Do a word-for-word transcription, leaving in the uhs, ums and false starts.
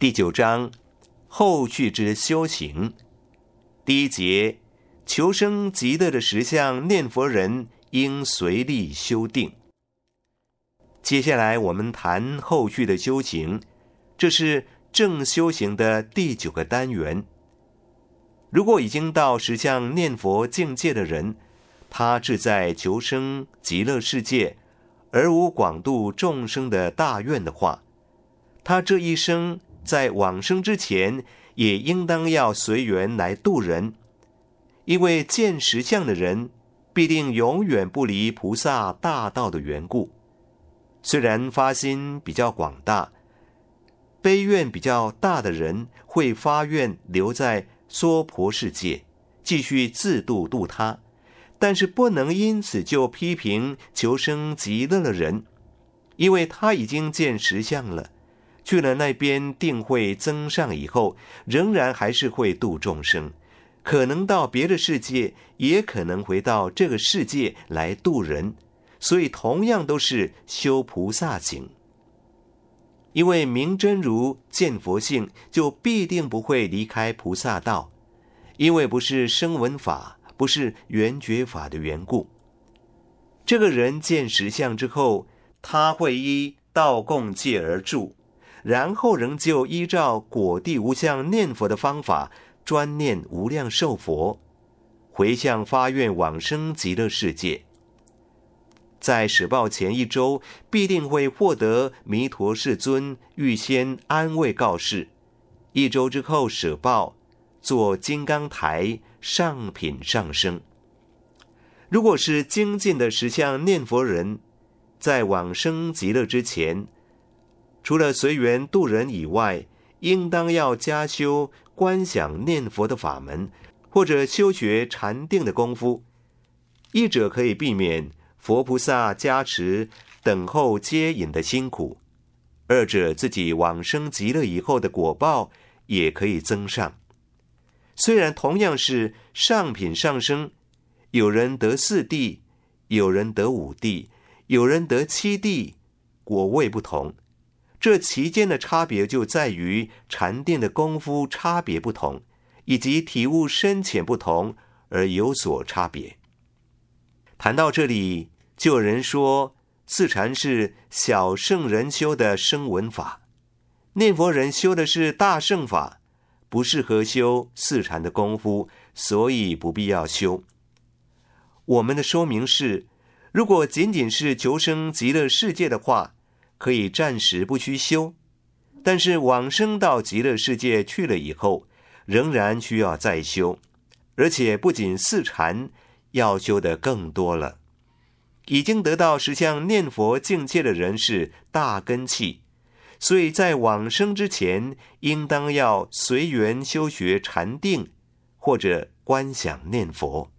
第九章后续之修行。第一节，求生极乐的实相念佛人应随力修定。接下来我们谈后续的修行，这是正修行的第九个单元。如果已经到实相念佛境界的人，他志在求生极乐世界，而无广度众生的大愿的话，他这一生在往生之前，也应当要随缘来度人。因为见实相的人，必定永远不离菩萨大道的缘故。虽然发心比较广大，悲愿比较大的人会发愿留在娑婆世界，继续自度度他，但是不能因此就批评求生极乐的人，因为他已经见实相了，去了那边定会增上以后，仍然还是会度众生，可能到别的世界，也可能回到这个世界来度人，所以同样都是修菩萨行。因为明真如见佛性，就必定不会离开菩萨道，因为不是声闻法，不是缘觉法的缘故。这个人见实相之后，他会依道共戒而住，然后仍旧依照果地无相念佛的方法，专念无量寿佛，回向发愿往生极乐世界。在舍报前一周，必定会获得弥陀世尊预先安慰告示。一周之后舍报，做金刚台上品上升。如果是精进的实相念佛人，在往生极乐之前，除了随缘度人以外，应当要加修观想念佛的法门，或者修学禅定的功夫。一者可以避免佛菩萨加持等候接引的辛苦，二者自己往生极乐以后的果报也可以增上。虽然同样是上品上升，有人得四地，有人得五地，有人得七地，果位不同。这其间的差别就在于禅定的功夫差别不同，以及体悟深浅不同而有所差别。谈到这里，就有人说四禅是小圣人修的声闻法，念佛人修的是大圣法，不适合修四禅的功夫，所以不必要修。我们的说明是，如果仅仅是求生极乐世界的话，可以暂时不需修，但是往生到极乐世界去了以后，仍然需要再修，而且不仅四禅，要修的更多了。已经得到实相念佛境界的人是大根器，所以在往生之前，应当要随缘修学禅定，或者观想念佛。